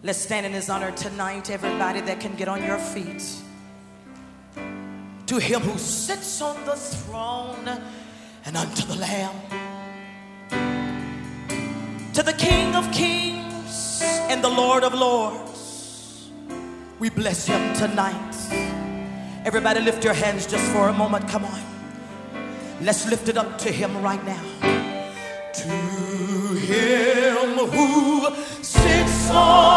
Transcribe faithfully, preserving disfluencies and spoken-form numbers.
Let's stand in his honor tonight, everybody that can get on your feet. To him who sits on the throne and unto the Lamb. To the King of Kings and the Lord of Lords. We bless him tonight. Everybody lift your hands just for a moment. Come on. Let's lift it up to him right now. To him who sits on